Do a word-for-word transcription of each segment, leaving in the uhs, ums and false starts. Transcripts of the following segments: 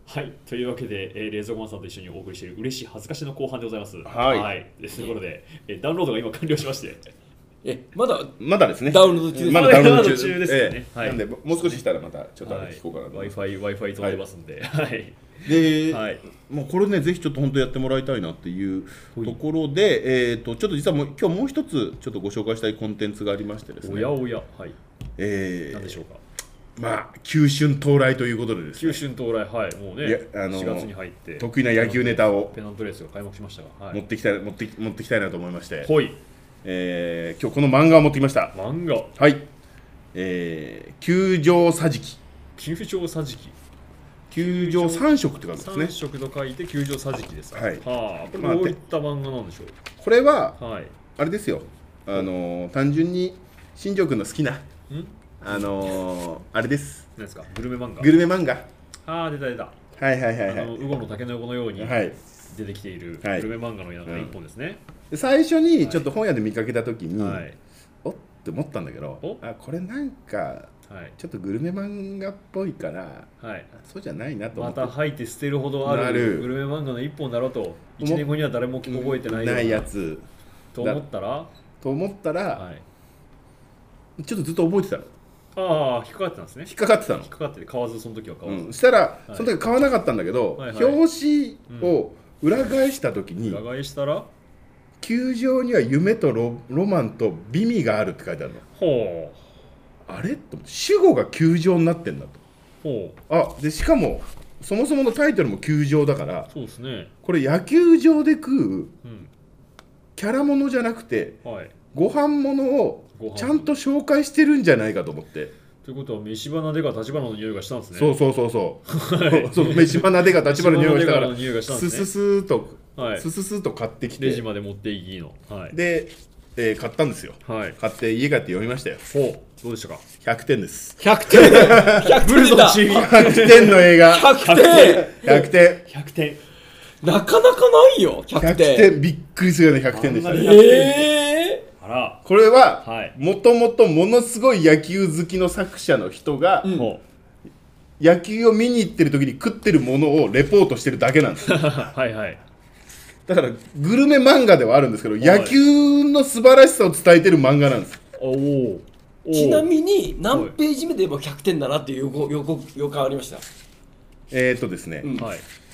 はい、というわけで、えー、冷蔵庫マンさんと一緒にお送りしている嬉しい恥ずかしの後半でございます。 はいはい、ということで、えー、ダウンロードが今完了しまして、 え、まだまだですね。 ダウンロード中です。 まだダウンロードまだ中ですよねええはいなんでもう少ししたらまたちょっとあれ聞こうかなと。 はい、Wi-Fi、Wi-Fi 飛んでますんで、はい。 で、 はいもうこれねぜひちょっと本当やってもらいたいなっていうところで、えっとちょっと実はもう今日もう一つちょっとご紹介したいコンテンツがありましてですね。 おやおや、はい。 えー何でしょうか。 まあ旧春到来ということでですね。 九春到来、はい、もういやね、 あのしがつに入って得意な野球ネタをペナントレースが開幕しましたが、はい。 持ってきたい持ってき持ってきたいなと思いまして、 ほい、 えー今日この漫画を持ってきました。 漫画、 はい。えー、球場桟敷。 球場桟敷。 球場三色って書くんですね三。色と書いて球場桟敷ですか。 はいはあ、これまあどういった漫画なんでしょこれはう。はい。 あれですよ。あのー単純に新庄君の好きなん？ あのーあれです。 何ですか。グルメ漫画。 グルメ漫画。 ああ、出た出た。 はいはいはいはあのい。 ウゴの竹の横のようにはい。 出てきているはいグルメ漫画のような一本ですね。 で最初にちょっと本屋で見かけたときに、 はい。 おって思ったんだけどお、 あこれなんかはい。 ちょっとグルメ漫画っぽいから、 はい。 そうじゃないなと思まって。 た吐いて捨てるほどあなるるグルメ漫画の一本だろうと、いちねんごには誰も覚えてないようないやつと思ったら、 と思ったら、 はい。 ちょっとずっと覚えてたの。 ああ、引っかかってたんですね。 引っかかってたの引っ。かかってて買わず、その時は買わず。 うん、したら、 いその時買わなかったんだけど、 はいはい表紙を裏返した時に、 裏返したら、 球場には夢とロロマンと美味があるって書いてあるの。 ほあれと思って主語が球場になってんだう。ほう。 と。あでしかもそもそものタイトルも球場だから、 そうですね。 これ野球場で食ううん。 キャラものじゃなくてはい。 ご飯ものをご飯ちゃんと紹介してるんじゃないかと思って。 ということは、飯花でが立花の匂いがしたんですね。 そうそうそうそうそう飯花でが立花の匂いがしたから飯花の匂いがしたんですねスススーと、 はいスススーと買ってきてレジまで持っていきの。はい。 で、えー買ったんですよ。 はい。 買って家帰って読みましたよ。 ほう。どうでしたか。 ひゃくてんですひゃくてんひゃくてん出たチームひゃくてんの映画ひゃくてんひゃくてんひゃくてん。 なかなかないよ、ひゃひゃくくてん。 てんびっくりするよねひゃくてんでしたあんね。 なにえあら。 これははい。 もともとものすごい野球好きの作者の人が、 うんほ野球を見に行ってる時に食ってるものをレポートしてるだけなんですう。はいはい。 だからグルメ漫画ではあるんですけど、 い野球の素晴らしさを伝えてる漫画なんです。 おお。 ー、ちなみに何ページ目で言えばひゃくてんだなっていう予告予告予感ありました。 えーっとですね、 うんはい。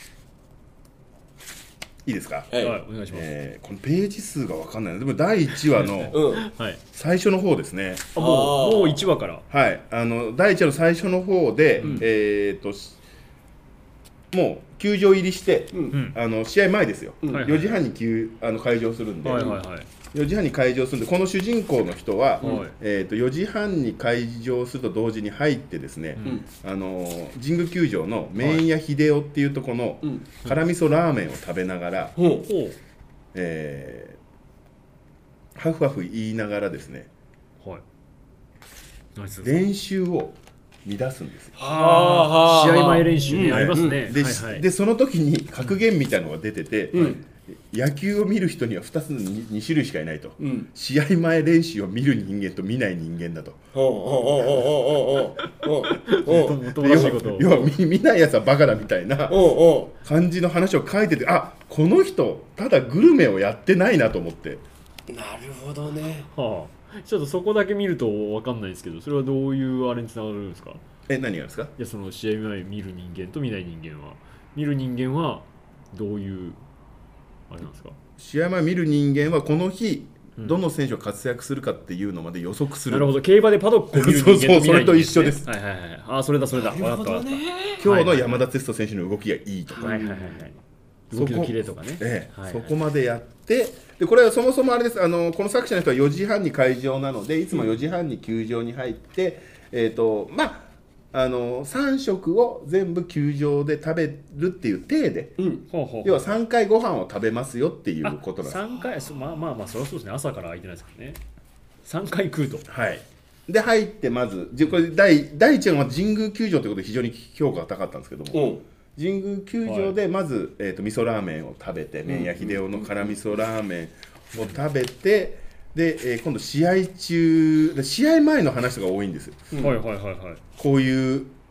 いいですか、 はい。 はい、お願いします。 えーこのページ数が分かんないな。でもだいいちわのうん。 はい。 最初の方ですね。 あ、もう、 あーもういちわから。 はい、あのだいいちわの最初の方で、 んえーっとしもう球場入りして、 うんうん。 あの試合前ですよ、 うんはいはいよじはんに球あの開場するんで、 はいはいはい。 よじはんに開場するんで、この主人公の人は、 はいえー、とよじはんに開場すると同時に入ってですね、 うんあのー神宮球場の麺屋秀夫っていうところのうん。 辛味噌ラーメンを食べながら、 ほう。 ほう。 えーハフハフ言いながらですねはい。何する練習を乱すんですよ。 ああ、試合前練習ね、 うんありますね。 で,、 はいはい。 でその時に格言みたいのが出てて、 うん。 野球を見る人にはふたつの に, 種類しかいないと、 うん。 試合前練習を見る人間と見ない人間だと。 ほうほうほうほうほうほうほうほうもっともらしいことを。 要は見見ないやつはバカだみたいなほうほ感じの話を書いてて、あこの人ただグルメをやってないなと思って。 う。なるほどね。 はあ。ちょっとそこだけ見るとわかんないですけど、それはどういうあれにつながるんですか。 え何がですか。 いや、その試合前見る人間と見ない人間は、見る人間はどういうあれなんですか。 試合前見る人間はこの日、 うんどの選手が活躍するかっていうのまで予測する。 なるほど、競馬でパドックを見る人間と見ない人間、ね、 そうそうそれと一緒ですはいはいはい。ああ、それだそれだ。わかなるったわかっほどね。 今日の山田哲人選手の動きがいいとた。 か、 はいはいはいはい。 そこ動きのキレとかね。 ええはいはいそこまでやってで、これはそもそもあれです、あのこの作者の人はよじはんに開場なので、いつもよじはんに球場に入って、えーとまあ、あのさん食を全部球場で食べるっていう体で、 うん。 ほうほう。 要はさんかいご飯を食べますよっていうことなんです。 さんかい、そまあまあまあ、そりゃそうですね。朝から空いてないですからね。さんかい食うと。 はい、で入ってまずじこれ第第一話は神宮球場ということで非常に評価が高かったんですけども、 うん。 神宮球場でまず、えー、と味噌ラーメンを食べて、麺屋秀夫の辛味噌ラーメンを食べて、で、えー今度試合中試合前の話が多いんですよ。 うんはいはいはいはい。 こういう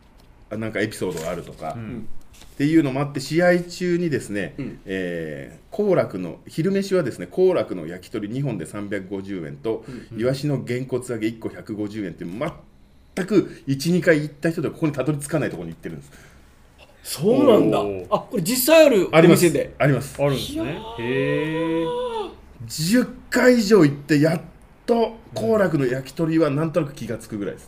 なんかエピソードがあるとか、 うんっていうのもあって試合中にですね、 うんえー、幸楽の昼飯はですね幸楽の焼き鳥にほんでさんびゃくごじゅうえんと、 うんイワシのげんこつ揚げいっこひゃくごじゅうえんっていう全くいち、にかい行った人ではここにたどり着かないところに行ってるんです。 そうなんだ。 おーあ、これ実際あるおあります店で。 あります。 あるんですね。へえ。 じゅっかい以上行ってやっと幸楽の焼き鳥はなんとなく気がつくぐらいです。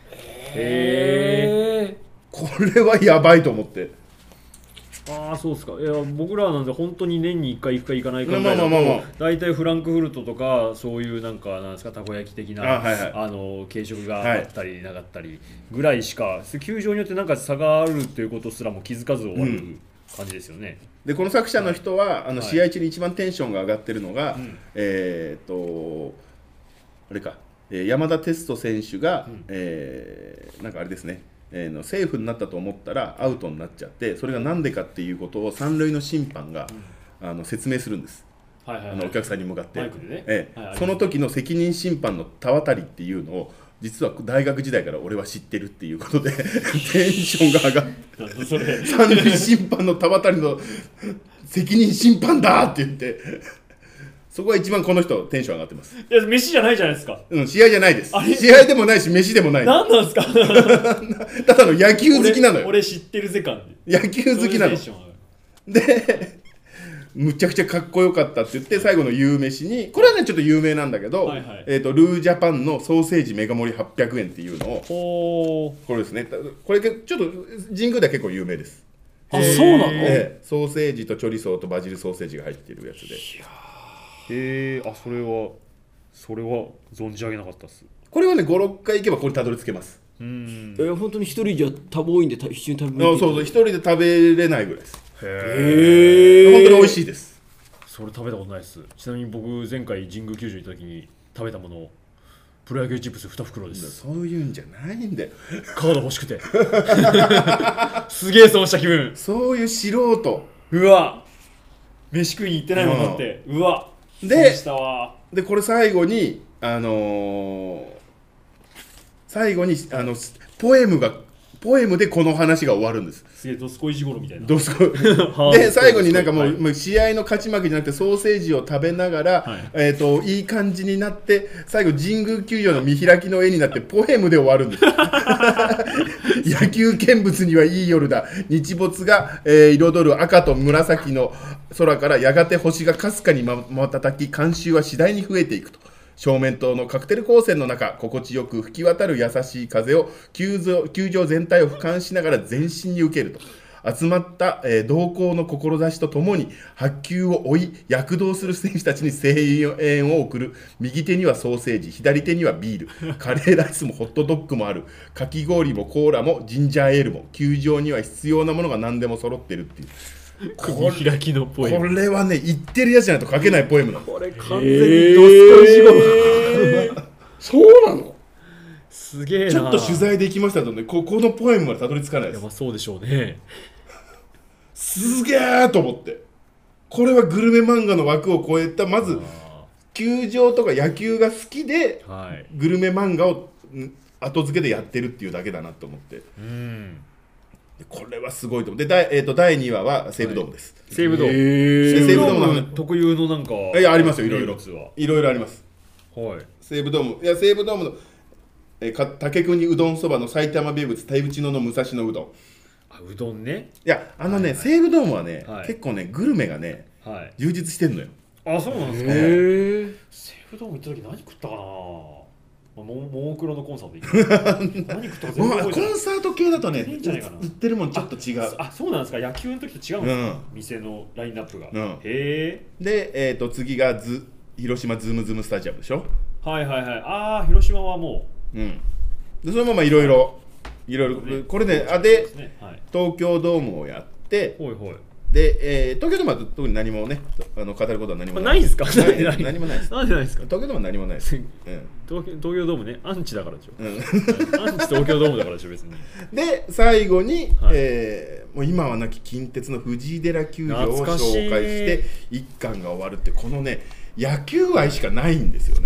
へえ。 これはやばいと思って。 ああそうですか。いや僕らなんで本当に年にいっかい行くか行かないかぐらいだまあまあまあまあと大体フランクフルトとかそういうなんかなんですかたこ焼き的なあはいはいあの軽食があったりなかったりぐらいしか球場によってなんか差があるということすらも気づかず終わる感じですよね。 でこの作者の人は、あのはい試合中に一番テンションが上がってるのが、 うんえーっとあれか、えー山田哲人選手が、 うんえーなんかあれですね、えーのセーフになったと思ったらアウトになっちゃって、それがなんでかっていうことを三塁の審判が、あの説明するんです。 はいはいはい。 あのお客さんに向かって、 マイクでねええはいその時の責任審判の田渡りっていうのを実は大学時代から俺は知ってるっていうことでテンションが上がってなんだそれ。 三塁審判の田渡りの責任審判だって言ってそこが一番この人テンション上がってます。 いや飯じゃないじゃないですか。 うん、試合じゃないですあれ。 試合でもないし飯でもない。 なんなんですか。 ただの野球好きなのよ。 俺俺知ってるぜ感で。 野球好きなのそういうテンション上がるでむちゃくちゃかっこよかったって言って最後の夕飯にこれはねちょっと有名なんだけど、 はいはいえー、とルージャパンのソーセージメガ盛りはっぴゃくえんっていうのをほこれですねこれちょっと神宮では結構有名です。 あ、そうなの？ ええソーセージとチョリソーとバジルソーセージが入っているやつで、 へえ。あそれはそれは存じ上げなかったっす。 これはねご、ろっかい行けばここにたどり着けます。 うん。 え、本当に一人じゃ多忙多いんでた一緒に食べあそうそう一人で食べれないぐらいです。 へえ。 本当に美味しいです。 それ食べたことないです。ちなみに僕前回神宮球場に行った時に食べたものプロ野球チップスに袋です。 そういうんじゃないんだよ。 カード欲しくてすげえ損した気分。 そういう素人うわ飯食いに行ってないもんだって。うわで損したわ。 でこれ最後にあのー最後にあのポエムがポエムでこの話が終わるんです。 すげえドスコイジゴロみたいな。 どうすこーで最後になんかもう,、 はいもう試合の勝ち負けじゃなくてソーセージを食べながら、 はいえー、といい感じになって最後神宮球場の見開きの絵になってポエムで終わるんです野球見物にはいい夜だ日没が、えー彩る赤と紫の空からやがて星がかすかにま瞬き観衆は次第に増えていくと正面灯のカクテル光線の中心地よく吹き渡る優しい風を球場、球場全体を俯瞰しながら全身に受けると集まった、えー同行の志とともに白球を追い躍動する選手たちに声援を送る。右手にはソーセージ左手にはビールカレーライスもホットドッグもあるかき氷もコーラもジンジャーエールも球場には必要なものが何でも揃ってるっていう首開きのポエこム。 れはね言ってるやつじゃないと書けないポエムなの。 これ完全にドスコイジゴロ。 そうなの？ すげえな。 ちょっと取材できましたとねここのポエムまでたどり着かないですいやまあそうでしょうね。 すげーと思ってこれはグルメ漫画の枠を超えたまずあ球場とか野球が好きでーはい。 グルメ漫画をん後付けでやってるっていうだけだなと思ってうん。 でこれはすごいと思ってでだい、えー、とだいにわは西武ドームです、 西武ドーム。 ー西武ド西武ドームーム特有のなんか。 いやありますよいろいろ名物はいろいろありますはい。 西武ドームいや西武ドームの、えーか竹国うどんそばの埼玉名物手打ちのの武蔵野うどんいあうどんね。 やあのね、 はいはい西武ドームはね、 はい結構ねグルメがねはい。 充実してんのよあそうなんですか。 へえ。 西武ドーム行った時何食ったかな。まあもももクロのコンサート行った。何食ったか全まあ、コ然覚えてない。 ンサート系だとねいいんじゃないかな売ってるもんちょっと違うあそうなんですか。野球の時と違うんですか。 うん店のラインナップが。 うんへえ。 で、えー、と次がズ広島ズームズームスタジアムでしょ、 はいはいはい。ああ広島はもうん、でそのままいろいろいろいろねこれねあう。 でねはい。 東京ドームをやってほいほい。 で、えー東京ドームは特に何もねあの語ることは何もまあないんですか。 なないいない何もないですなんでないですか。 東京ドームは何もないです、うん東京東京ドームねアンチだからでしょ。 うん、 アンチ東京ドームだからでしょ別に。 で最後に、 はいえーもう今はなき近鉄の藤井寺球場を紹懐かしい介して一巻が終わるってこのね野球愛しかないんですよね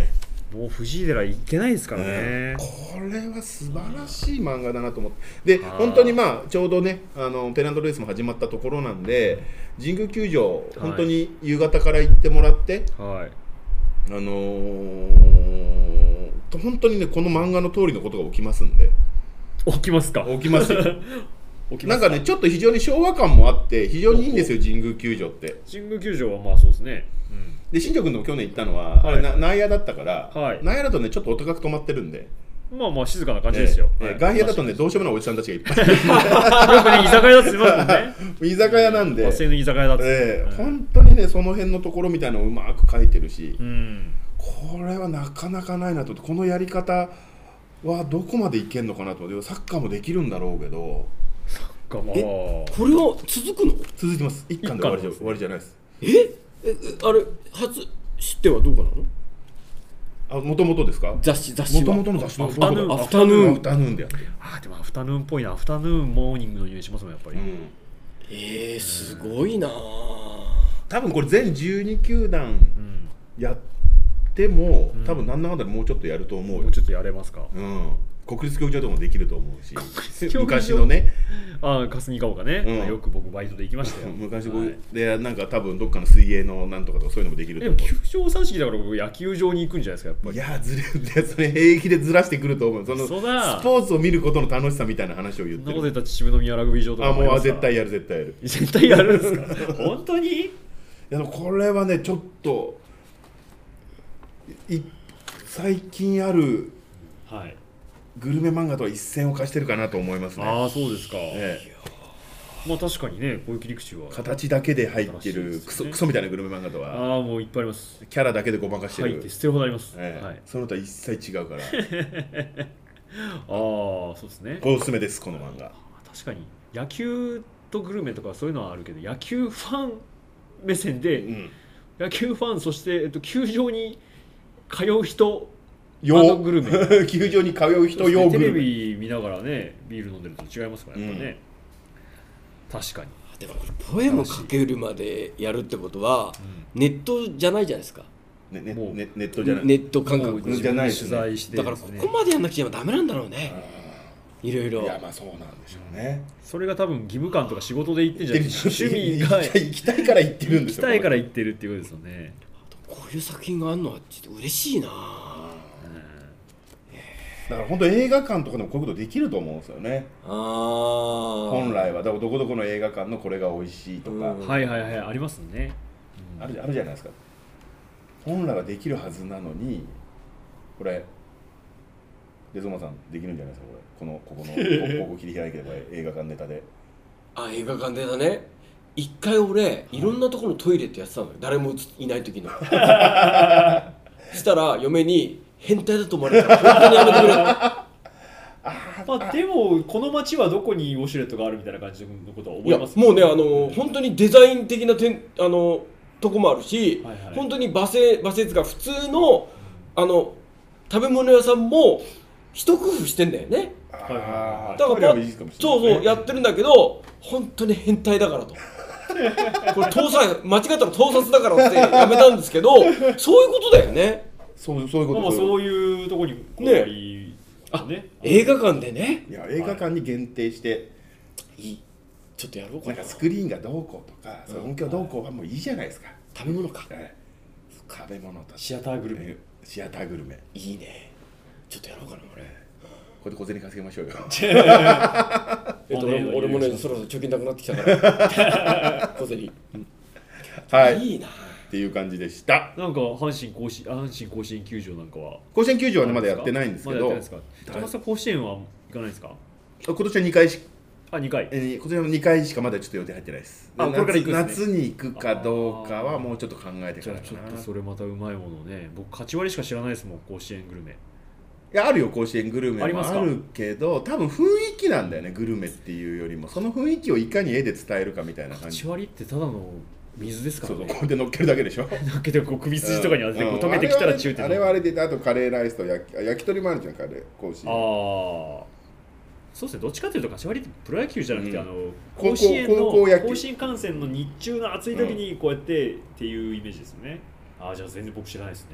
もう藤井寺行けないですからね、 これは素晴らしい漫画だなと思ってで本当にまあちょうどねあのペナントレースも始まったところなんで神宮球場本当に夕方から行ってもらって、 はい、 あのー、本当にねこの漫画の通りのことが起きますんで起きますか起きますよ起きますか。 なんかねちょっと非常に昭和感もあって非常にいいんですよ神宮球場って。 神宮球場はまあそうですね、うん、 で新庄君とも去年行ったのは、はい、あれな内野だったから、はい、内野だとねちょっとお高く止まってるんでまあまあ静かな感じですよ、 えーはい、外野だとねどうしようもないおじさんたちがいっぱいよくね居酒屋だって言いますもんね居酒屋なんでバス停の居酒屋だって、 えーうん、本当にねその辺のところみたいなのをうまく書いてるし、うん、これはなかなかないなとこのやり方はどこまでいけんのかなとサッカーもできるんだろうけどサッカーもえこれは続くの？ 続いてます一巻で終わりじゃ、終わりじゃないです。 ええあれ初知ってはどうかなの？ あ、もともとですか？ 雑誌雑誌はもともとの雑誌のアフタヌーンアフタヌーンアフタヌーンでやってる。 あでもアフタヌーンっぽいなアフタヌーンモーニングの匂いしますもんやっぱり、うん、 えー、すごいな多分これ全じゅうに球団やっても、うん、多分なんだかんだもうちょっとやると思うよ。 もうちょっとやれますか、 うん国立競技場でもできると思うし昔のねああ霞ヶ丘ね、うん、よく僕バイトで行きましたよ昔僕、はい、でなんか多分どっかの水泳のなんとかとかそういうのもできると思う。 でも球場三式だから僕野球場に行くんじゃないですかやっぱり。 いやずれそれ平気でずらしてくると思う。そのスポーツを見ることの楽しさみたいな話を言ってる。 そんなこと言ったら秩父宮ラグビー場とかもありますか。あもう絶対やる絶対やる絶対やるんですか本当に。いやこれはねちょっとい最近あるはいグルメ漫画とは一線を化してるかなと思いますね。 ああそうですか、ええ、まあ確かにね小雪陸地は形だけで入ってる、ね、クソ、クソみたいなグルメ漫画とはああもういっぱいあります。 キャラだけでごまかしてる入って捨てるほどあります、 ええはい、そのとは一切違うからああそうですねおすすめですこの漫画。 確かに野球とグルメとかそういうのはあるけど野球ファン目線で、うん、野球ファンそして、えっと、球場に通う人用グルメ球場に通う人用グルメ、 テレビ見ながらねビール飲んでると違いますからやっぱね、うん、確かに。 でもこれポエム書けるまでやるってことは、うん、ネットじゃないじゃないですか。 ねねもうネットじゃないネット感覚じゃない取材して、 ね、だからここまでやんなくちゃダメなんだろうね。いろいろ。 いやまあそうなんでしょうね。 それが多分義務感とか仕事で言ってんじゃないですか。趣味が行きたいから行ってるんですよ。 行きたいから行ってるっていうことですよね。 こういう作品があるのはちょっと嬉しいな。 だから本当映画館とかでもこういうことできると思うんですよね。 あ本来はだからどこどこの映画館のこれが美味しいとか、 うん、はいはいはいありますね、 うん、あるあるじゃないですか。本来はできるはずなのにこれデゾマさんできるんじゃないですかこれこのここのここ切り開けば映画館ネタで。 あ映画館ネタね。一回俺いろんなところのトイレってやってたのよ、誰もいない時のしたら嫁に変態だと思われたら本当にやめてくれあまあでもこの街はどこにウォシュレットがあるみたいな感じのことは思います、 ね、いやもうねあの本当にデザイン的な点あのとこもあるし、はいはい、本当にバセバセツが普通のあの食べ物屋さんも一工夫してんだよね。 あだからそうそうやってるんだけど本当に変態だからとこれ盗撮間違ったら盗撮だからってやめたんですけどそういうことだよね。 そうそういうこと。 まあそういうところにこだわりあね映画館でね。 いや映画館に限定していいちょっとやろうかな。 なんかスクリーンがどうこうとか、うん、その音響どうこうはもういいじゃないですか。 食べ物か、 はい、食べ物とシアターグルメシアターグルメいいね。ちょっとやろうかなこれ。 これで小銭稼ぎましょうよえっと俺もねそろそろ貯金なくなってきたから小銭はいいいなっていう感じでした。 なんか阪神甲子阪神甲子園球場なんかは甲子園球場は、ね、まだやってないんですけど、 ま、高松甲子園は行かないですか。 今年はにかいしあにかい、 えー、今年はにかいしかまだちょっと予定入ってないです。 あこれから行くんですね。 夏に行くかどうかはもうちょっと考えてからかな。 ちょっとそれまたうまいものね。僕勝ち割りしか知らないですもん甲子園グルメ。 いやあるよ甲子園グルメもあるけど多分雰囲気なんだよねグルメっていうよりもその雰囲気をいかに絵で伝えるかみたいな感じ。 勝ち割りってただの水ですからね。 そうそうこうやって乗っけるだけでしょ乗っけてこう首筋とかに当てて、うん、こう溶けてきたらチューってあれはあれであとカレーライスと焼き焼き鳥もあるじゃんカレー甲子園。 ああそうですねどっちかというと勝ち割りってプロ野球じゃなくて、うん、あの甲子園の甲子園観戦の日中の暑い時にこうやって、うん、っていうイメージですよね。ああじゃあ全然僕知らないですね。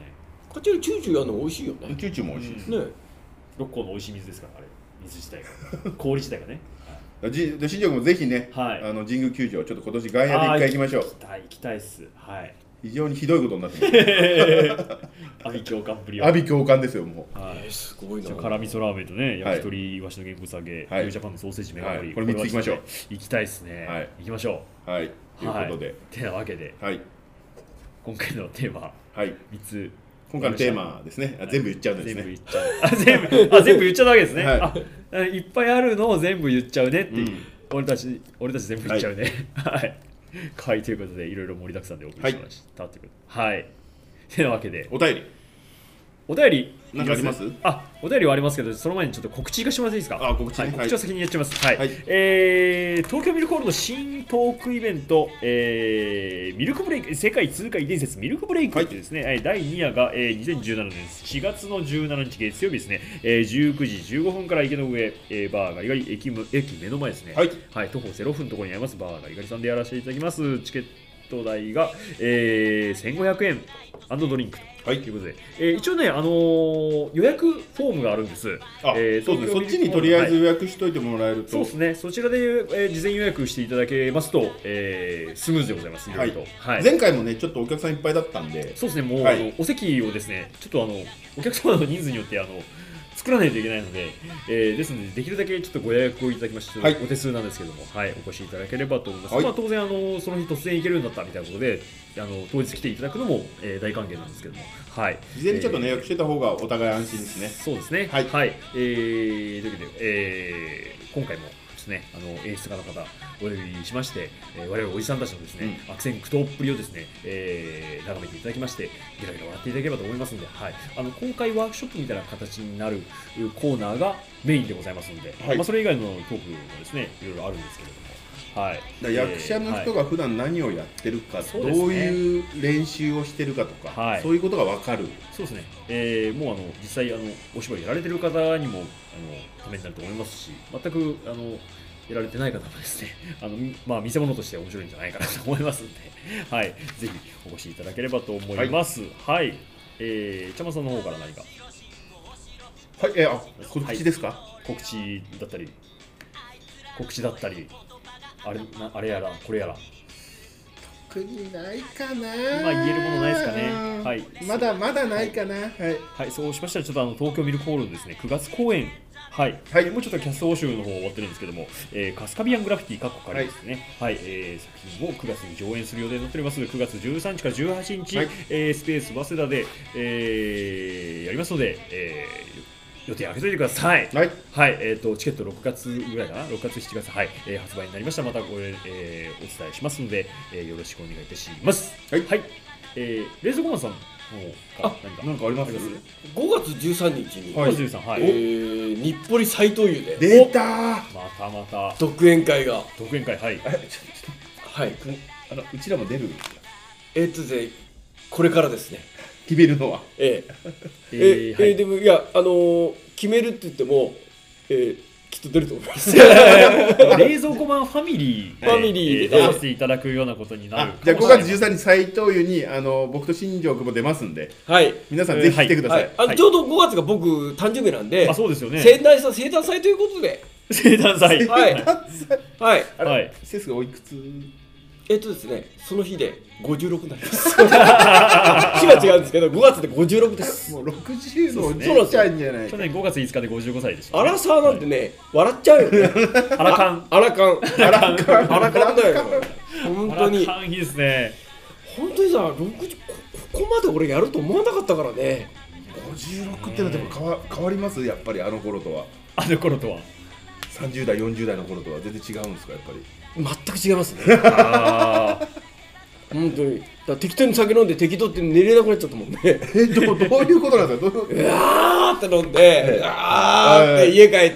こっちよりチューチューやるの美味しいよね。 チューチューも美味しいです、 ね。 六甲の美味しい水ですから、あれ水自体が氷自体がね。 じで新庄君もぜひね、 はい、 あの神宮球場ちょっと今年外野で一回行きましょう。 行きたい行きたいっす。はい。 非常にひどいことになってます。 阿鼻教官ぶりは。阿鼻教官ですよもう。はい。 えー、すごいな。 辛味噌ラーメンとね、焼き鳥、イワシの原草揚げ、ニュージャパンのソーセージメガ盛り、 これみっつ行きましょう。 行きたいですね。はい。行きましょう。はい。ということで。 てなわけで、はい。今回のテーマ、はい、みっつ。 今回のテーマですね。全部言っちゃうんですね。 全部言っちゃう。あ、全部、あ、全部言っちゃうわけですね。あ、いっぱいあるのを全部言っちゃうねっていう。俺たち、俺たち全部言っちゃうね。はい。はい、ということで、いろいろ盛りだくさんでお送りしましたということで。はい。てなわけで、 お便り。 お便り何かあります？ あ、お便りはありますけど、その前にちょっと告知がしてもらっていいですか？ あ、告知、ね、 はい、告知は先にやっちゃいます。はい。はい、えー、東京ミルクホールの新トークイベント、えー、ミルクブレイク、世界通過伝説ミルクブレイクってですね、はい、だいに夜が、えー、にせんじゅうななねんしがつのじゅうしちにち月曜日ですね、えー、じゅうくじじゅうごふんから池の上、えー、バーガリガリ駅駅目の前ですね。はい。はい、徒歩ゼロふんのところにありますバーガリガリさんでやらせていただきます。チケット代が、えー、せんごひゃくえん&ドリンクと。はい、ということで、えー、一応ね、あのー、予約フォームがあるんです。 あ、えー、そうですね。そっちにとりあえず予約しといてもらえると、 はい、そうですね。そちらで、えー、事前予約していただけますと、えー、スムーズでございます。いろいろと、 はいはい、前回もね、ちょっとお客さんいっぱいだったんで、 そうですね。もう、はい、あのお席をですね、ちょっとあのお客様の人数によってあの作らないといけないので、えー、ですのでできるだけちょっとご予約をいただきまして、はい、お手数なんですけども、はい、お越しいただければと思います。はい、まあ当然あのその日突然行けるようになったみたいなことで、あの当日来ていただくのも、えー、大歓迎なんですけども、はい。 事前にちょっとね、予約してた方がお互い安心ですね。 そうですね。はい。はい。えー、というわけで、えー、今回もですね、あの演出家の方お呼びしまして、えー、我々おじさんたちのですね、うん、悪戦苦闘っぷりをですね、えー、眺めていただきまして、ゲラゲラ笑っていただければと思いますので、はい。あの今回ワークショップみたいな形になるコーナーがメインでございますので、はい、まあそれ以外のトークもですね、いろいろあるんですけれども。はい、 だ役者の人が普段何をやってるか、はい、どういう練習をしてるかとか、はい、そういうことが分かる。 そうですね、えー、もうあの実際あのお芝居やられてる方にもあのためになると思いますし、全くあのやられてない方もですね、あのまあ見せ物として面白いんじゃないかなと思いますので、はい、ぜひお越しいただければと思います。はい、はい、えー、茶間さんの方から何か。 はい、えー、あ告知ですか？ はい、告知だったり、告知だったり。あれ, なあれやらこれやら特にないかな。 今言えるものないですかね。はい、 まだまだないかな。はい、 はい、そうしましたらちょっとあの東京ミルクホールのですねくがつ公演、はい、はい、もうちょっとキャスト募集の方終わってるんですけども、えー、カスカビアングラフィティかっこかりですね。はい、はい、えー、作品をくがつに上演する予定になっております。くがつじゅうさんにちからじゅうはちにち、はい、えー、スペース早稲田で、えー、やりますので、えー予定開けといてください。はい、はい、えっ、ー、とチケットろくがつぐらいかな、ろくがつしちがつ、はい、えー、発売になりました。またご、えー、お伝えしますので、えー、よろしくお願いいたします。はい、はい、えー、冷蔵庫マンさんの方か何か何かあります？ ごがつじゅうさんにちに、 はい、ごがつじゅうさん、はい、 えー、日暮里斎藤湯で出たー。 またまた独演会が独演会、はい、 はい、 あのうちらも出るんですか？ えー、っとでこれからですね。 決めるのは、 えええーえーはい、でもいやあのー、決めるって言っても、えー、きっと出ると思います冷蔵庫版ファミリーファミリーで出させていただくようなことになる。 じゃあごがつじゅうさんにち斎藤湯にあの僕と新庄君も出ますんで、はい、皆さんぜひ来てください。 はいはい、あのちょうどごがつが僕誕生日なんで、 あ、そうですよね、 生誕祭生誕祭ということで生誕祭はいはいはい、セスがおいくつ？ えっとですね、その日でごじゅうろくになります。日は違うんですけど、ごがつでごじゅうろくです。 もうろくじゅうのおじいちゃんじゃない。 去年ごがついつかでごじゅうごさいでした、 ね。アラサーなんてね、はい、笑っちゃうよね。 アラカン。 アラカン。アラカン。アラカンだよ。本当に。 アラカンいいですね。 本当にさ、ろくじゅう、ここまで俺やると思わなかったからね。 ごじゅうろくってのはでも変わ、変わりますやっぱりあの頃とは。 あの頃とは。 さんじゅうだいよんじゅうだいの頃とは全然違うんですかやっぱり。 全く違いますね。あ本当にだ適当に酒飲んで適当って寝れなくなっちゃったもんね。 えど, どういうことなんですか？どううわーって飲んで、うわーって家帰って、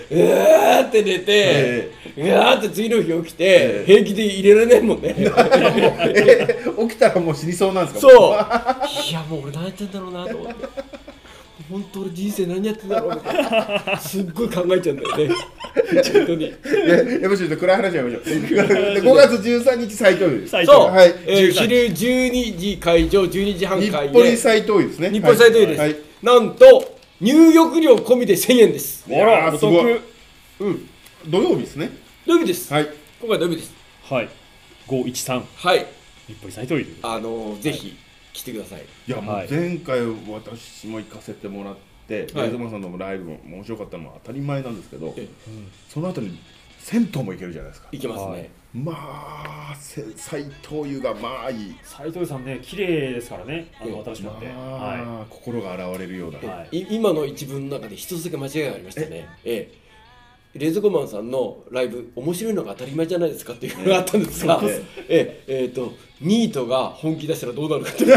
うわーって寝て、うわーって次の日起きて平気で入れられないもんね。 え起きたらもう死にそうなんですか？ そういやもう俺何やってんだろうなと思って本当俺人生何やってんだろうみたいなすっごい考えちゃうんだよね本当に。 ややっぱちょっと暗い話やめましょう。でごがつじゅうさんにち再投票です。 そう、 はい、 えー、昼じゅうにじ会場、じゅうにじはん会で日暮里再投票ですね。 日暮里再投票です、はいはい、なんと入浴料込みでせんえんです。 あらお得。 うん、 土曜日ですね。 土曜日です、 はい、 今回土曜日です。 はい、ごいちさん、 はい、 日暮里再投票、 あのー、ぜひ来てください。 いやもう前回私も行かせてもらって、レイズマンさんのライブも面白かったのは当たり前なんですけど、うん、その後に銭湯も行けるじゃないですか。 行けますね、はい、 まあ斉藤湯がまあいい。 斉藤湯さんね綺麗ですからね、あの新しくなって、 はい、心が洗われるような、 はい、今の一文の中で一つだけ間違いがありましたね。ええレーズゴマンさんのライブ面白いのが当たり前じゃないですかっていうのがあったんですが、えええー、とニートが本気出したらどうなるかっていう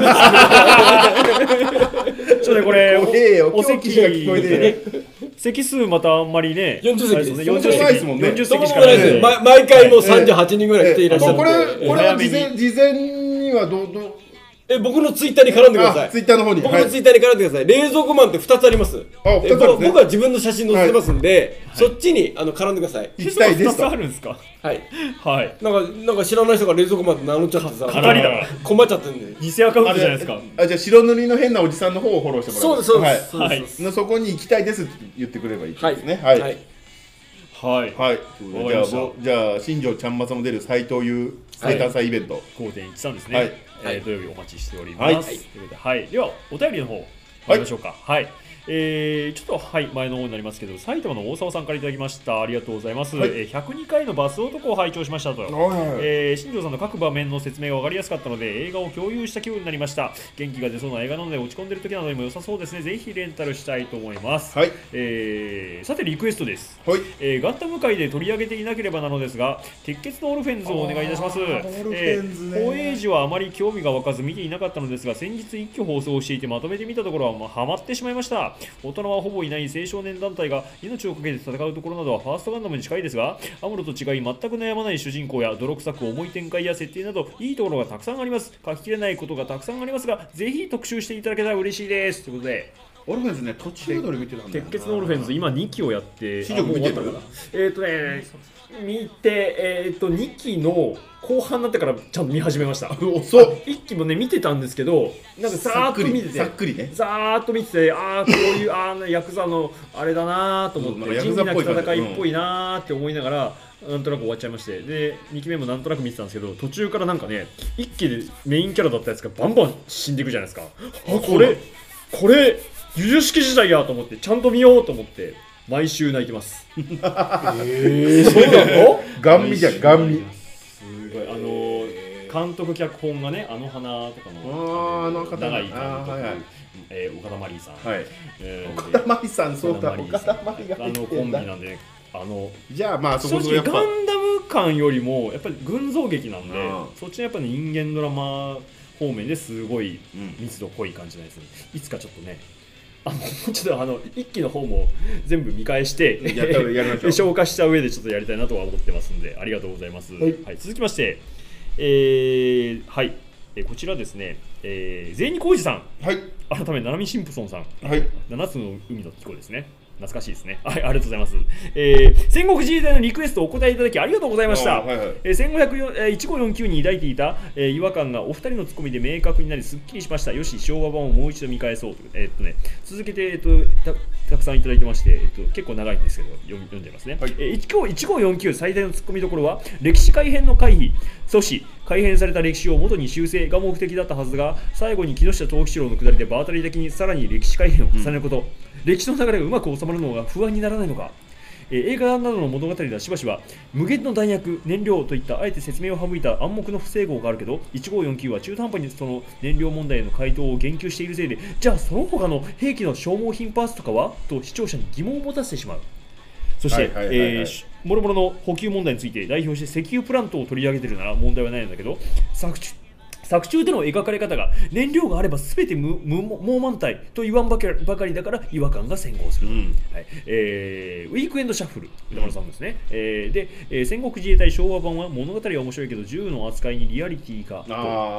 ちょっとこれお席が聞こえて席数またあんまりねよんじゅっせきです。 よんじゅっせきですもんね。 よんじゅっせきしかないです。毎回もうさんじゅうはちにんぐらい来ていらっしゃる。 これこれは事前事前にはどうどうえ僕のツイッターに絡んでください。 ツイッターの方に僕のツイッターに絡んでください。冷蔵庫マンってふたつあります。 あ、ふたつあるんですね。 僕は自分の写真載せてますんで、そっちにあの絡んでください。 行きたいですと。 ふたつあるんですか。 はいはい。 なんかなんか知らない人が冷蔵庫マンって名乗っちゃってさ、 語りだ。 困っちゃってんで。 偽アカウントじゃないですか。 あ、じゃあ白塗りの変なおじさんの方をフォローしてもらう。 そうですそうです。 はい。そこに行きたいですって言ってくればいいですね。 はい。 はい。 はい。 はい。じゃあじゃあ新庄ちゃんまさも出る斉藤優生誕祭イベントごてんいちさん ですね。 はい。 えー、土曜日お待ちしております。はい、ということで、はい、ではお便りの方参りましょうか。はい、はい、えー、ちょっと、はい、前の方になりますけど、埼玉の大沢さんからいただきました。ありがとうございます。はい、えー、ひゃくにかいのバス男を拝聴しましたと。はいはい、えー、新庄さんの各場面の説明が分かりやすかったので、映画を共有した気分になりました。元気が出そうな映画なので、落ち込んでる時などにも良さそうですね。ぜひレンタルしたいと思います。はい、えー、さてリクエストです。はい、えー、ガンダム界で取り上げていなければなのですが、鉄血のオルフェンズをお願いいたします。えー、放映時はあまり興味が湧かず見ていなかったのですが、先日一挙放送していてまとめてみたところは、まあ、ハマってしまいました。大人はほぼいない青少年団体が命を懸けて戦うところなどはファーストガンダムに近いですが、アムロと違い全く悩まない主人公や泥臭く重い展開や設定などいいところがたくさんあります。書ききれないことがたくさんありますが、ぜひ特集していただけたら嬉しいです。ということで、 オルフェンズね、途中で見てたんだよな。 鉄血のオルフェンズ今にきをやって、 新庄見てるから。 えっとね見て、えっとにきの後半になってからちゃんと見始めました。 遅っ。 いっきもね見てたんですけど、なんかざーっと見てて、 さっくりね、 ざーっと見てて、ああこういうああヤクザのあれだなーと思って、仁義なき戦いっぽいなーって思いながら、なんとなく終わっちゃいまして、でにきめもなんとなく見てたんですけど、途中からなんかねいっきでメインキャラだったやつがバンバン死んでいくじゃないですか。あこれこれゆず式時代やと思って、ちゃんと見ようと思って毎週泣いてます。 えー、そうなの？ ガン見じゃん、ガン見。 すごい、あの監督脚本がね、あの花とかのあの方長井監督、えー、岡田真理さん、 はい、えー、岡田真理さん、そうだ、岡田真理があのコンビなんで、あのじゃあまあそこそやっぱガンダム感よりもやっぱり群像劇なんで、そっちのやっぱり人間ドラマ方面ですごい密度濃い感じなんですね。いつかちょっとね。あのちょっとあの一期の方も全部見返してやったやりましょう消化した上でちょっとやりたいなとは思ってますんで、ありがとうございます。はい、はい、続きまして、えー、はい、えー、こちらですね、えー、ゼイニコウジさん、はい、改めナナミシンプソンさん、はい、ななつの海の紀子ですね。懐かしいですね。はい、ありがとうございます。えー、戦国自衛隊のリクエストをお答えいただきありがとうございました。はいはい、えー、せんごひゃくいちごよんきゅうに抱いていた、えー、違和感がお二人のツッコミで明確になりすっきりしました。よし、昭和版をもう一度見返そうという。えー、っとね、続けて、えー、っと た, たくさんいただいてまして、えー、っと結構長いんですけど読, 読んじゃいますね。はい、えー、いちごよんきゅう最大のツッコミどころは歴史改変の回避、阻止、改変された歴史を元に修正が目的だったはずが、最後に木下藤吉郎の下りで場当たり的にさらに歴史改変を重ねること、うん、歴史の流れがうまく収まるのが不安にならないのか。えー、映画などの物語ではしばしば無限の弾薬、燃料といったあえて説明を省いた暗黙の不整合があるけど、いちごよんきゅうは中途半端にその燃料問題への回答を言及しているせいで、じゃあその他の兵器の消耗品パーツとかはと視聴者に疑問を持たせてしまう。そしてもろもろの補給問題について代表して石油プラントを取り上げているなら問題はないんだけど、作中作中での描かれ方が燃料があれば全て無猛満体と言わんばかりだから違和感が先行する、うん、はい、えー、ウィークエンドシャッフル歌丸さんですね、えー、で、えー、戦国自衛隊昭和版は物語は面白いけど銃の扱いにリアリティがと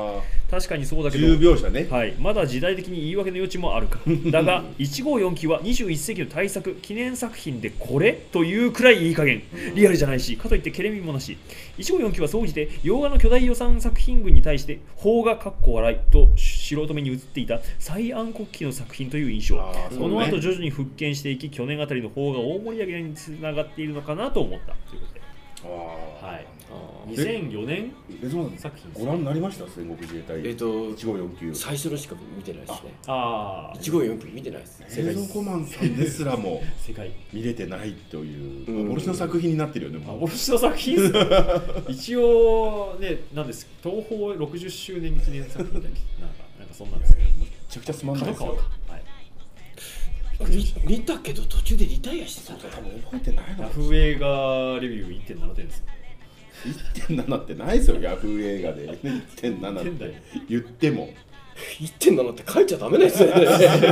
確かにそうだけじゅうど、 びょうしゃね。 はい、まだ時代的に言い訳の余地もあるかだがいちごーよんきゅうはにじゅういっせいきの大作記念作品でこれというくらいいい加減、リアルじゃないしかといってケレミもなし。いちごーよんきゅうは総じて洋画の巨大予算作品群に対して邦画かっこ笑いと素人目に映っていた最暗黒期の作品という印象。 あーそうねこの後徐々に復権していき、去年あたりの邦画大盛り上げにつながっているのかなと思ったということで、 あはい、 あにせんよねんーレズマン作品ですご覧になりました戦国自衛隊えっといちごーよんきゅう。 最初のしか見てないですね。 ああいちごーよんきゅう見てないです。 レズコマンさんですらも世界見れてないといううん幻の作品になってるよね。もう幻の作品ですよ一応ね、なんです東宝ろくじゅっしゅうねん記念作品だっけなんかなんかそんなんですね。 めちゃくちゃつまんないですよ。 角川か、はい、 見見たけど途中でリタイアしてた。 多分覚えてないのヤフー映画レビュー いってんななてんですよ。 いってんななってないですよ、ヤフー映画で。いってんななっいってんだよて言っても。 いってんななって書いちゃダメですよね。 はい、い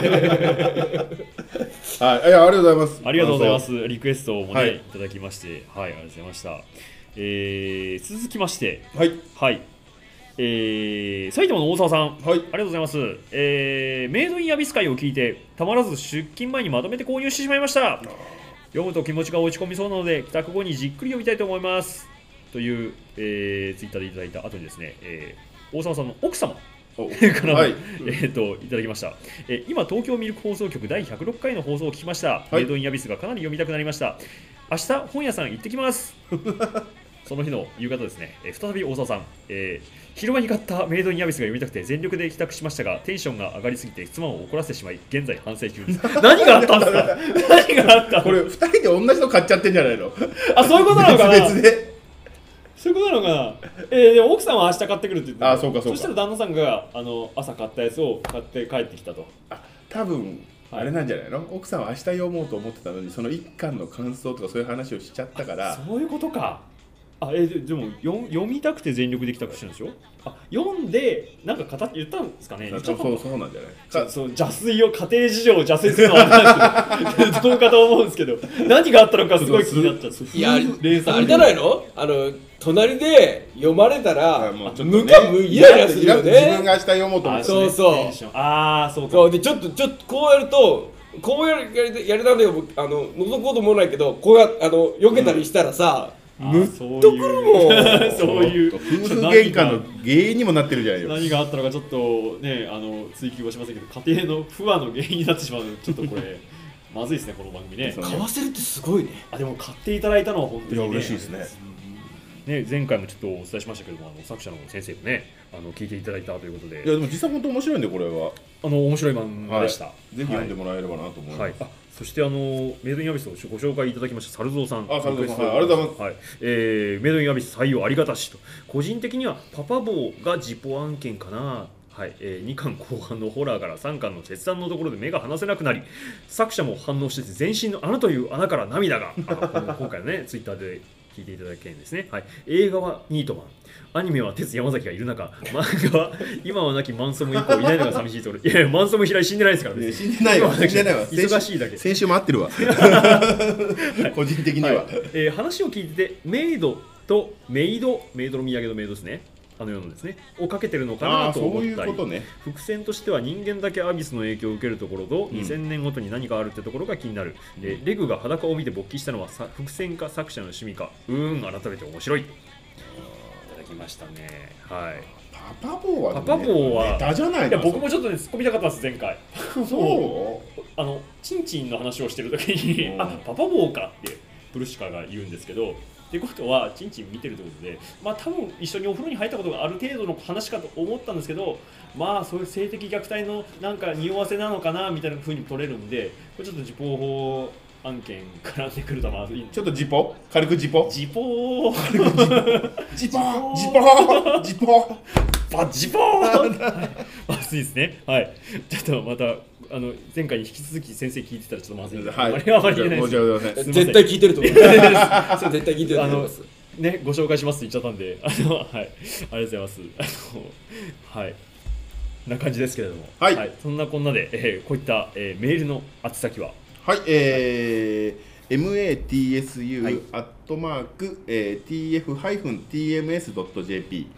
や、ありがとうございます。 ありがとうございます。リクエストもね、 はいい、ただきまして、はい、ありがとうございました。えー、続きまして、 はい、 はい、えー、埼玉の大沢さん、 はい、 ありがとうございます。えー、メイドインアビス会を聞いて、たまらず出勤前にまとめて購入してしまいました。読むと気持ちが落ち込みそうなので、帰宅後にじっくり読みたいと思います。という、えー、ツイッターでいただいた後にですね、えー、大沢さんの奥様おからも、 はい、 えー、といただきました、えー今東京ミルク放送局だいひゃくろっかいの放送を聞きました、 いメイドインアビスがかなり読みたくなりました。明日本屋さん行ってきますその日の夕方ですね、えー再び大沢さん、えー昼間に買ったメイドインアビスが読みたくて全力で帰宅しましたが、テンションが上がりすぎて妻を怒らせてしまい現在反省中です何があったんですか何があったこれふたりで同じの買っちゃってんじゃないの？ あ、そういうことなのかな別々で。 そういうことなのかな。えー、でも奥さんは明日買ってくるって言ってた。 あそうかそうかそしたら旦那さんがあの朝買ったやつを買って帰ってきたと。 あ、多分はいあれなんじゃないの？奥さんは明日読もうと思ってたのに、その一巻の感想とかそういう話をしちゃったから。 そういうことか。あ、えー、で, でも読読みたくて全力で帰宅してるんでしょ。あ、読んでなんか語って言ったんですかね。言っちゃったのそうそうそうなんじゃないか。 そうそう邪推を家庭事情を邪推するのはあれなんですけどどうかと思うんですけど、何があったのかすごい気になっちゃって。 いや、 連鎖あれじゃないの？あの隣で読まれたらあもうちょっとねむかむイライラするよ自分ね。 が明日読もうと思って。 そうそうテンションああ、そうか。 そうでちょっとちょっとこうやるとこうやるやりやりなんだよ。あの覗こうともないけど、こうやあの避けたりしたらさ、むっそうとくるもん。 そういう夫婦喧嘩の原因にもなってるじゃないよ。 何があったのかちょっとね、あの追求はしませんけど、家庭の不和の原因になってしまうのでちょっとこれまずいですね、この番組ね。 そう買わせるってすごいね。 あ、でも買っていただいたのは本当に、ね、 いや嬉しいですね。 ね、前回もちょっとお伝えしましたけども、あの作者の先生もね、あの聞いていただいたということで、 いやでも実際本当面白いんでこれは。 あの面白い漫画でした。 ぜひ読んでもらえればなと思います。 はいはい、あ、そしてあのメイドインアビスをご紹介いただきました猿蔵さん、 あ猿蔵さんリクエストはいありがとうございますはい、えーメイドインアビス採用ありがたしと、個人的にはパパ坊がジポ案件かな。はい、えー、にかん後半のホラーからさんかんの決断のところで目が離せなくなり、作者も反応してて全身の穴という穴から涙があこの今回のねツイッターで聞いていただけるんですね。はい、映画はニートマン、アニメは鉄山崎がいる中、漫画は今は亡きマンソム以降いないのが寂しいところ。いやいや、マンソム平井死んでないですからいやね。 死んでないわ死んでないわ。 忙しいだけ。 先週も合ってるわ。個人的には。 はい、えー話を聞いててメイドとメイドメイドの土産のメイドですね、あの世のですねをかけてるのかああなと思そういうったり、 ことね。 伏線としては人間だけアビスの影響を受けるところと、 うんにせんねんごとに何かあるってところが気になる、 うんえーレグが裸を見て勃起したのはさ伏線か作者の趣味か、うーん改めて面白い、いただきましたね。はい、 パパ坊はねパパ坊はネタじゃないの。 いや僕もちょっとね突っ込みたかったです前回。 そうあのチンチンの話をしてる時に、 うんあ、パパ坊かってプルシカが言うんですけど、ってことはチンチン見てるってことで、まあ多分一緒にお風呂に入ったことがある程度の話かと思ったんですけど、まあそういう性的虐待のなんか匂わせなのかなみたいな風に取れるんで、これちょっと時報法案件絡んでくるとまずい。 ちょっとジポ軽くジポ時報ジポジポジポバジポーまずいですね。はい。ちょっとまたあの前回に引き続き先生聞いてたらちょっとまずいんで、 はいあまりあまり言えない申しです。 訳ございません。 すいません絶対聞いてると思う。それ絶対聞いてるとあの思います。 ね、ご紹介しますって言っちゃったんで、あの、はい、ありがとうございます。あの、はい、な感じですけれども、 はいそんなこんなで、えーこういった、えーメールの宛先は、 はい、えー、マツ アはいットマーク、えー、ティーエフ ティーエムエス ドット ジェーピー、 はい、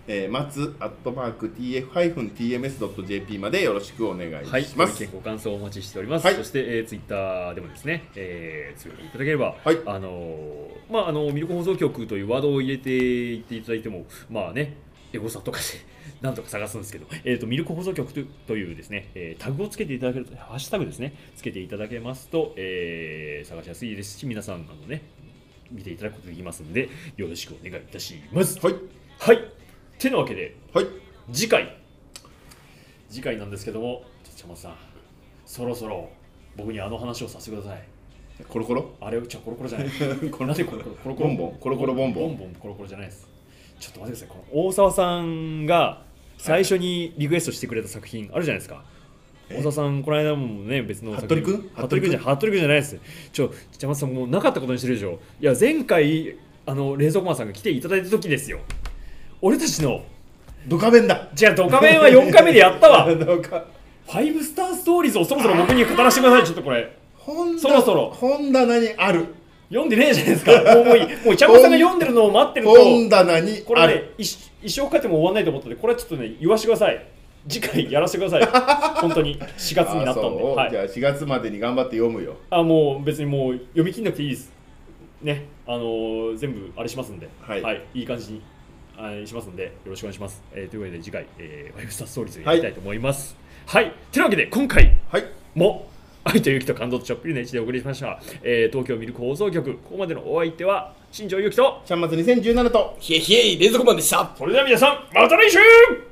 えー、松アットマーク ティーエフ ティーエムエス ドット ジェーピー までよろしくお願いします。 はい、ご意見ご感想お待ちしております。 はい、 そして、えー、ツイッターでもですね、えー、つぶやいていただければ、 はい、 あのー、まああのミルク放送局というワードを入れていっていただいても、まあね、エゴサとかしてなんとか探すんですけど、えーと、ミルク放送局というですね、えー、タグをつけていただけると、ハッシュタグですね、つけていただけますと、えー、探しやすいですし、皆さんあのね、見ていただくことができますので、よろしくお願いいたします。 はい。 はい。てなわけで、 はい、 次回、次回なんですけども、ちゃまさん、そろそろ僕にあの話をさせてください。 コロコロ？ あれ、ちょ、コロコロじゃない。これなんでコロコロ？コロコロボンボン？コロコロボンボン？ ボンボンコロコロじゃないです。ちょっと待ってください。この大沢さんが最初にリクエストしてくれた作品あるじゃないですか。大沢さん、この間もね、別の服部君？ 服部君じゃ、服部君じゃないです。ちょ、ちゃまさん、もうなかったことにしてるでしょ。いや、前回、あの、冷蔵庫マンさんが来ていただいた時ですよ。俺たちの、 ドカベンだ。 じゃあドカベンはよんかいめでやったわ。 ドカファイブスターストーリーズをそろそろ僕に語らせてください。ちょっとこれそろそろ本棚にある。 読んでねえじゃないですか。もうもういい。もうちゃんこさんが読んでるのを待ってると本棚にある。 これね、一生かけても終わんないと思ったので、これはちょっとね、言わせてください。次回やらせてください。本当にしがつになったんで、 はい、じゃあしがつまでに頑張って読むよ。 あ、もう別にもう読み切んなくていいですね。あのー、全部あれしますんで、はい、はい、いい感じにしますんで、よろしくお願いします。えー、というわけで次回、えー、ファイブスターストーリーズやりたいと思います。はい、はい、というわけで今回も、はい、愛と勇気と感動とちょっぴりの位置でお送りしました、えー、東京ミルク放送局、ここまでのお相手は新庄勇気とちゃんまつにせんじゅうななとひえひえ冷蔵庫マンでした。 それでは皆さん、また来週。